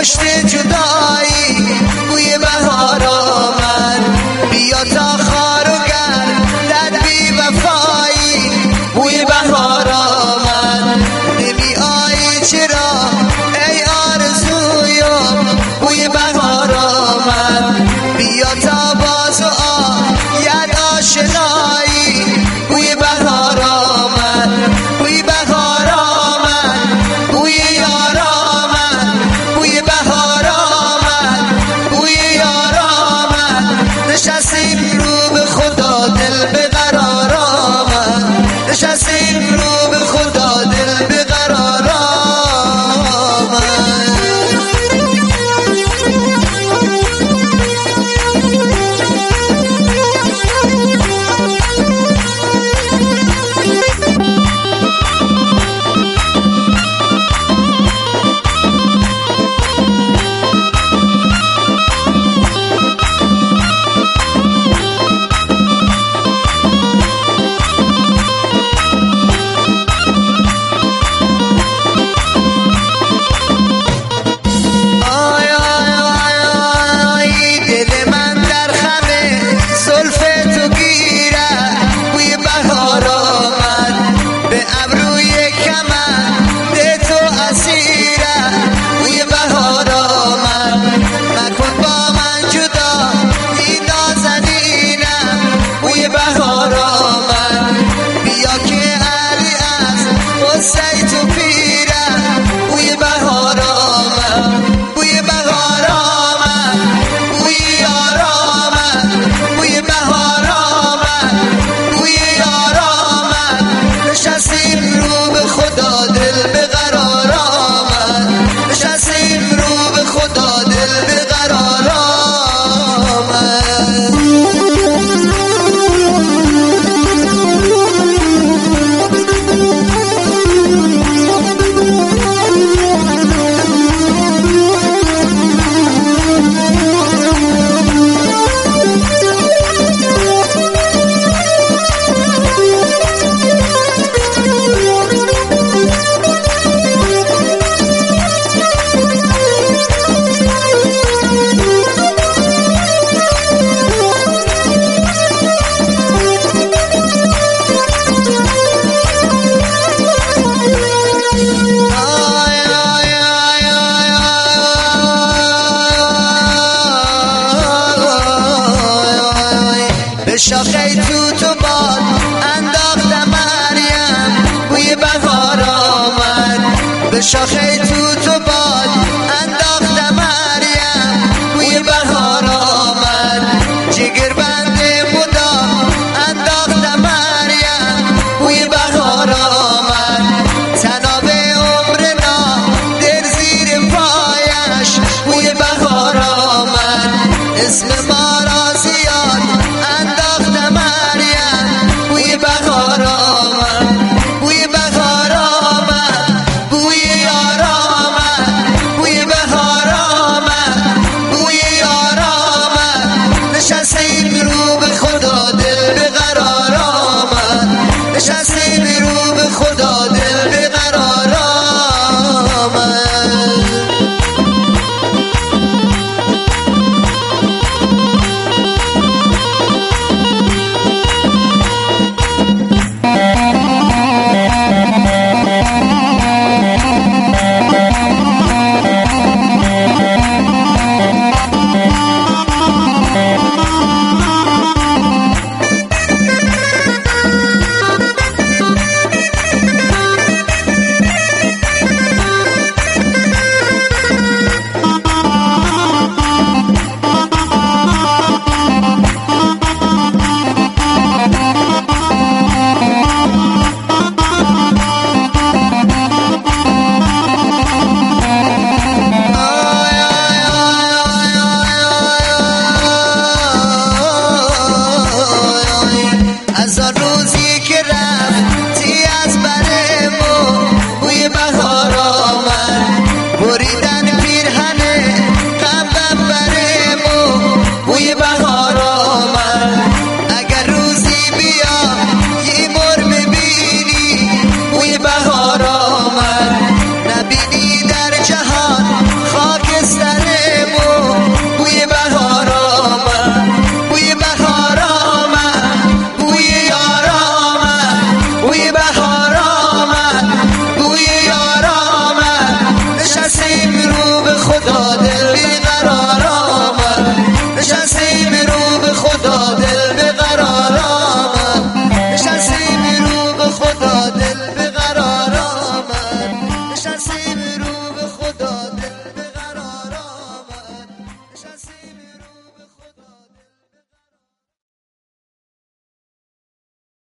پشت جدایی بوی بهار آمد. بیا تا خار و گردد بی وفایی بوی بهار آمد. نمی آیی چرا ای آرزویم بوی بهار آمد. بیا تا باز و آید آشنایی بوی بهار آمد. بوی بهار آمد، بوی یار آمد، بوی بهار آمد، بوی یار آمد. نشستیم رو به خدا دل به قرار آمد. نشستیم رو به خدا دل به قرار آمد. شاخه توت و باد انداختم مریم بوی بهار آمد. به شاخه